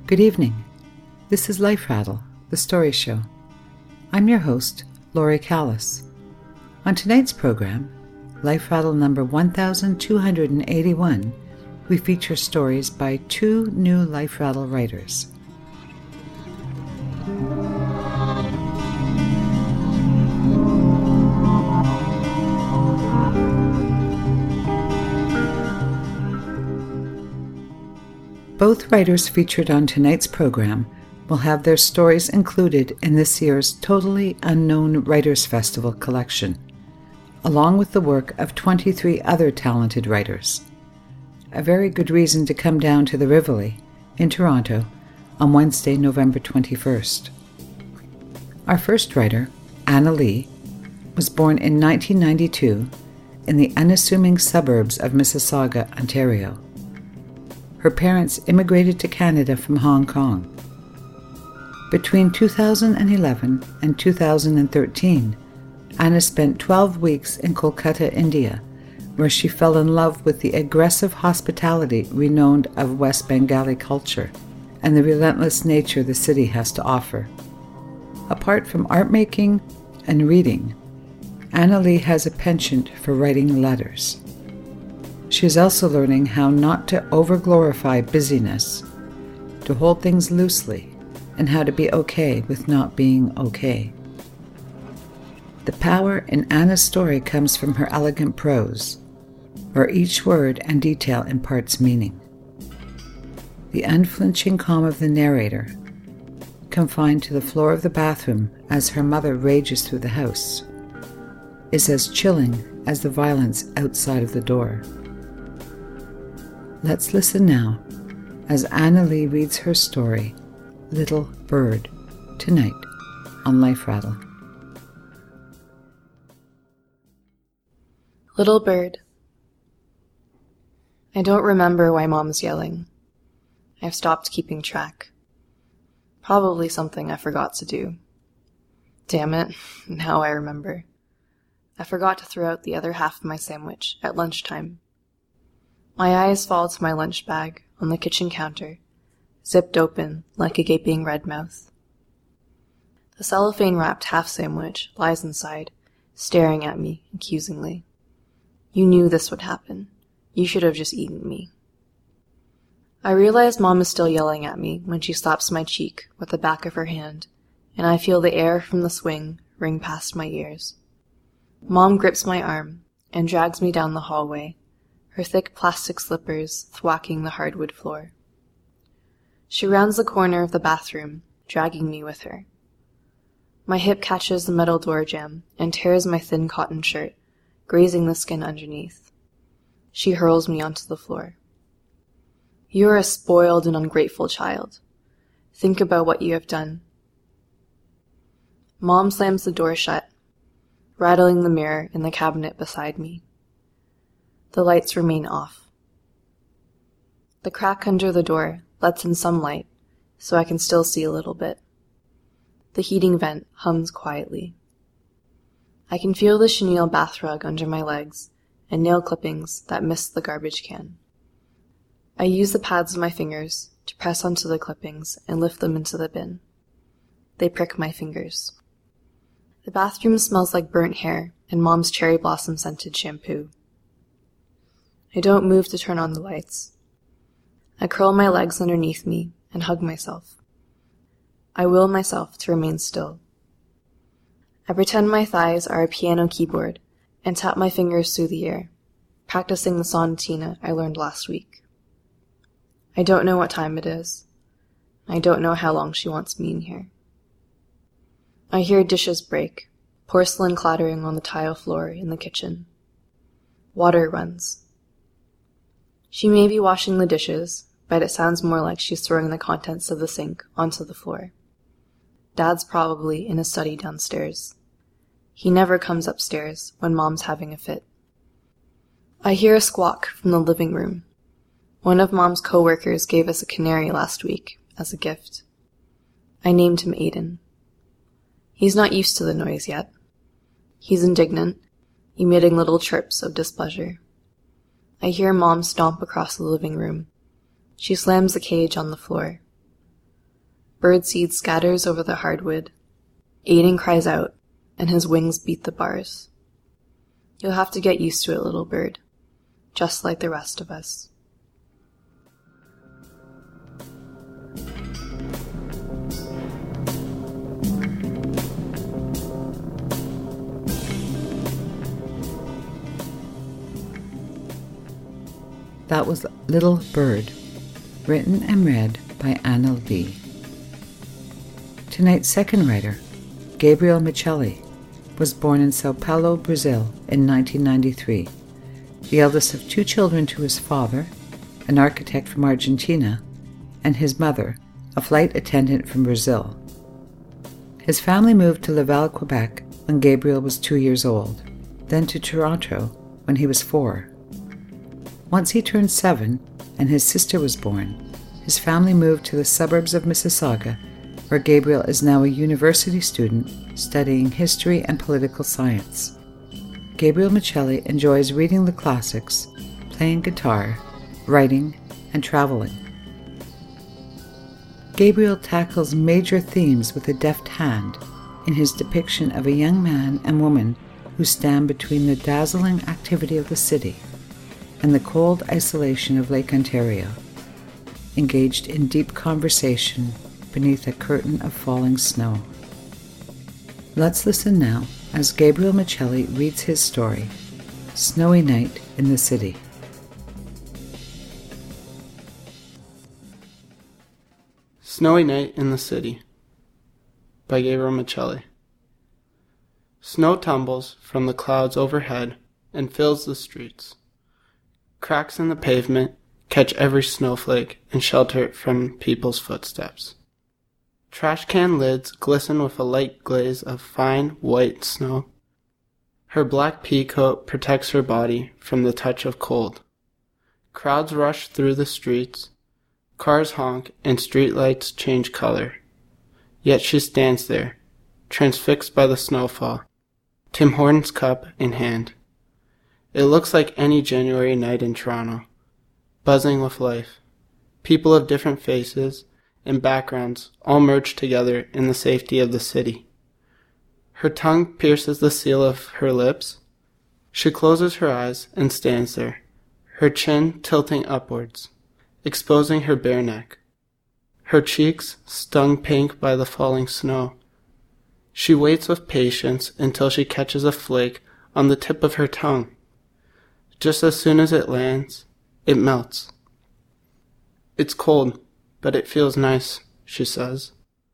Good evening. This is Life Rattle, the story show. I'm your host, Laurie Callis. On tonight's program, Life Rattle number 1281, we feature stories by two new Life Rattle writers. Both writers featured on tonight's program will have their stories included in this year's Totally Unknown Writers Festival collection, along with the work of 23 other talented writers. A very good reason to come down to the Rivoli in Toronto on Wednesday, November 21st. Our first writer, Anna Lee, was born in 1992 in the unassuming suburbs of Mississauga, Ontario. Her parents immigrated to Canada from Hong Kong. Between 2011 and 2013, Anna spent 12 weeks in Kolkata, India, where she fell in love with the aggressive hospitality renowned of West Bengali culture and the relentless nature the city has to offer. Apart from art making and reading, Anna Lee has a penchant for writing letters. She is also learning how not to over-glorify busyness, to hold things loosely, and how to be okay with not being okay. The power in Anna's story comes from her elegant prose, where each word and detail imparts meaning. The unflinching calm of the narrator, confined to the floor of the bathroom as her mother rages through the house, is as chilling as the violence outside of the door. Let's listen now as Anna Lee reads her story, Little Bird, tonight on Life Rattle. Little Bird. I don't remember why Mom's yelling. I've stopped keeping track. Probably something I forgot to do. Damn it, now I remember. I forgot to throw out the other half of my sandwich at lunchtime. My eyes fall to my lunch bag on the kitchen counter, zipped open like a gaping red mouth. The cellophane-wrapped half sandwich lies inside, staring at me accusingly. You knew this would happen. You should have just eaten me. I realize Mom is still yelling at me when she slaps my cheek with the back of her hand, and I feel the air from the swing ring past my ears. Mom grips my arm and drags me down the hallway, her thick plastic slippers thwacking the hardwood floor. She rounds the corner of the bathroom, dragging me with her. My hip catches the metal door jamb and tears my thin cotton shirt, grazing the skin underneath. She hurls me onto the floor. You're a spoiled and ungrateful child. Think about what you have done. Mom slams the door shut, rattling the mirror in the cabinet beside me. The lights remain off. The crack under the door lets in some light, so I can still see a little bit. The heating vent hums quietly. I can feel the chenille bath rug under my legs and nail clippings that mist the garbage can. I use the pads of my fingers to press onto the clippings and lift them into the bin. They prick my fingers. The bathroom smells like burnt hair and Mom's cherry blossom scented shampoo. I don't move to turn on the lights. I curl my legs underneath me and hug myself. I will myself to remain still. I pretend my thighs are a piano keyboard and tap my fingers through the air, practicing the sonatina I learned last week. I don't know what time it is. I don't know how long she wants me in here. I hear dishes break, porcelain clattering on the tile floor in the kitchen. Water runs. She may be washing the dishes, but it sounds more like she's throwing the contents of the sink onto the floor. Dad's probably in his study downstairs. He never comes upstairs when Mom's having a fit. I hear a squawk from the living room. One of Mom's co-workers gave us a canary last week as a gift. I named him Aiden. He's not used to the noise yet. He's indignant, emitting little chirps of displeasure. I hear Mom stomp across the living room. She slams the cage on the floor. Birdseed scatters over the hardwood. Aiden cries out, and his wings beat the bars. You'll have to get used to it, little bird, just like the rest of us. That was Little Bird, written and read by Anna Lee. Tonight's second writer, Gabriel Miceli, was born in Sao Paulo, Brazil in 1993, the eldest of two children to his father, an architect from Argentina, and his mother, a flight attendant from Brazil. His family moved to Laval, Quebec when Gabriel was 2 years old, then to Toronto when he was 4. Once he turned 7 and his sister was born, his family moved to the suburbs of Mississauga, where Gabriel is now a university student studying history and political science. Gabriel Miceli enjoys reading the classics, playing guitar, writing, and traveling. Gabriel tackles major themes with a deft hand in his depiction of a young man and woman who stand between the dazzling activity of the city and the cold isolation of Lake Ontario, engaged in deep conversation beneath a curtain of falling snow. Let's listen now as Gabriel Miceli reads his story, Snowy Night in the City. Snowy Night in the City by Gabriel Miceli. Snow tumbles from the clouds overhead and fills the streets. Cracks in the pavement catch every snowflake and shelter it from people's footsteps. Trash can lids glisten with a light glaze of fine, white snow. Her black pea coat protects her body from the touch of cold. Crowds rush through the streets. Cars honk and streetlights change color. Yet she stands there, transfixed by the snowfall, Tim Hortons cup in hand. It looks like any January night in Toronto, buzzing with life. People of different faces and backgrounds all merged together in the safety of the city. Her tongue pierces the seal of her lips. She closes her eyes and stands there, her chin tilting upwards, exposing her bare neck. Her cheeks stung pink by the falling snow. She waits with patience until she catches a flake on the tip of her tongue. Just as soon as it lands, it melts. It's cold, but it feels nice, she says.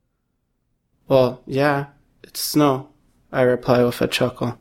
Well, yeah, it's snow, I reply with a chuckle.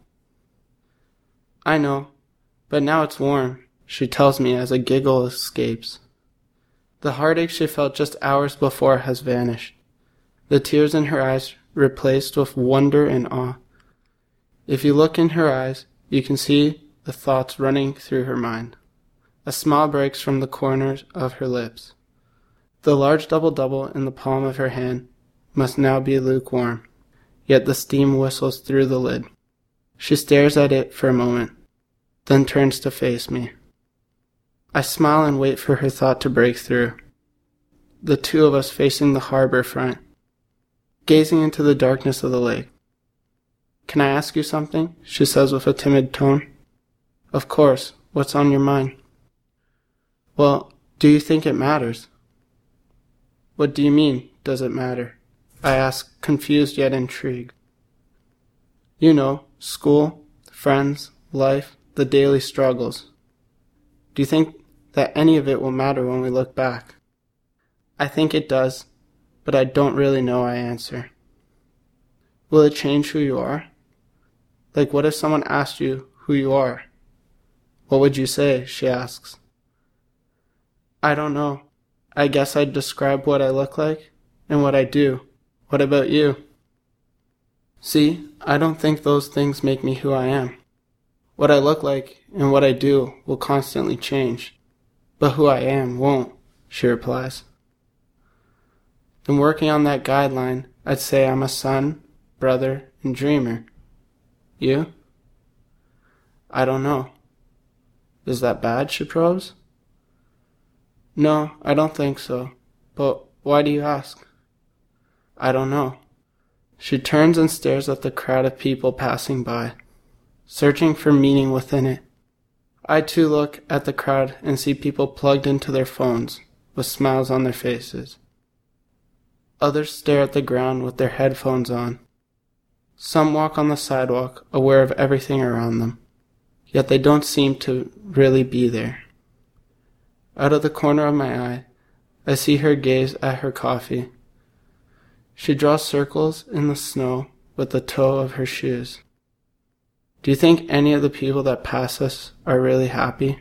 I know, but now it's warm, she tells me as a giggle escapes. The heartache she felt just hours before has vanished, the tears in her eyes replaced with wonder and awe. If you look in her eyes, you can see the thoughts running through her mind. A smile breaks from the corners of her lips. The large double-double in the palm of her hand must now be lukewarm, yet the steam whistles through the lid. She stares at it for a moment, then turns to face me. I smile and wait for her thought to break through. The two of us facing the harbor front, gazing into the darkness of the lake. Can I ask you something? She says with a timid tone. Of course. What's on your mind? Well, do you think it matters? What do you mean, does it matter? I ask, confused yet intrigued. You know, school, friends, life, the daily struggles. Do you think that any of it will matter when we look back? I think it does, but I don't really know, I answer. Will it change who you are? Like, what if someone asked you who you are? What would you say? She asks. I don't know. I guess I'd describe what I look like and what I do. What about you? See, I don't think those things make me who I am. What I look like and what I do will constantly change, but who I am won't, she replies. In working on that guideline, I'd say I'm a son, brother, and dreamer. You? I don't know. Is that bad, she probes? No, I don't think so. But why do you ask? I don't know. She turns and stares at the crowd of people passing by, searching for meaning within it. I too look at the crowd and see people plugged into their phones, with smiles on their faces. Others stare at the ground with their headphones on. Some walk on the sidewalk, aware of everything around them, yet they don't seem to really be there. Out of the corner of my eye, I see her gaze at her coffee. She draws circles in the snow with the toe of her shoes. Do you think any of the people that pass us are really happy?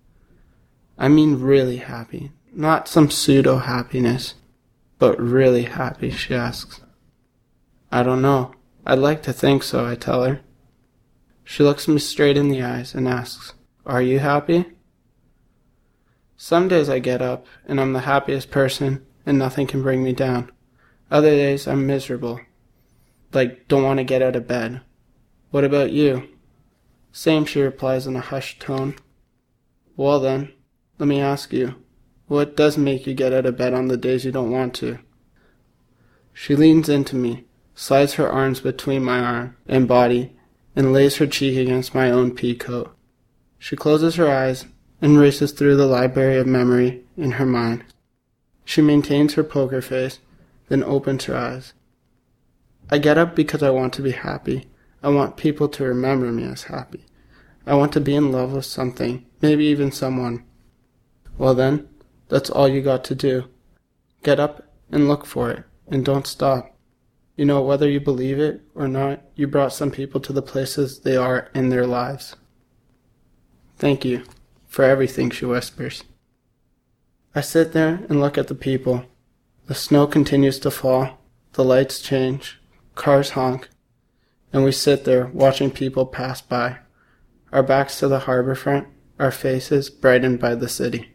I mean really happy, not some pseudo-happiness, but really happy, she asks. I don't know. I'd like to think so, I tell her. She looks me straight in the eyes and asks, Are you happy? Some days I get up and I'm the happiest person and nothing can bring me down. Other days I'm miserable, like don't want to get out of bed. What about you? Same, she replies in a hushed tone. Well then, let me ask you, what does make you get out of bed on the days you don't want to? She leans into me, slides her arms between my arm and body, and lays her cheek against my own pea coat. She closes her eyes and races through the library of memory in her mind. She maintains her poker face, then opens her eyes. I get up because I want to be happy. I want people to remember me as happy. I want to be in love with something, maybe even someone. Well then, that's all you got to do. Get up and look for it, and don't stop. You know, whether you believe it or not, you brought some people to the places they are in their lives. Thank you for everything, she whispers. I sit there and look at the people. The snow continues to fall, the lights change, cars honk, and we sit there watching people pass by, our backs to the harbor front, our faces brightened by the city.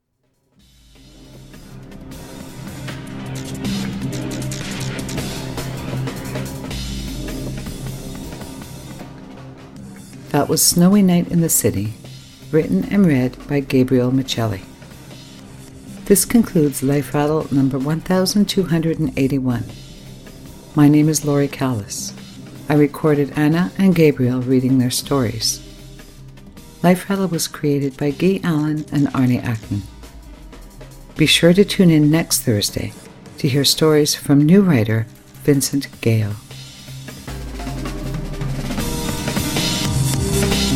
That was Snowy Night in the City, written and read by Gabriel Michelli. This concludes Life Rattle number 1281. My name is Lori Callis. I recorded Anna and Gabriel reading their stories. Life Rattle was created by Guy Allen and Arnie Ackman. Be sure to tune in next Thursday to hear stories from new writer Vincent Gale.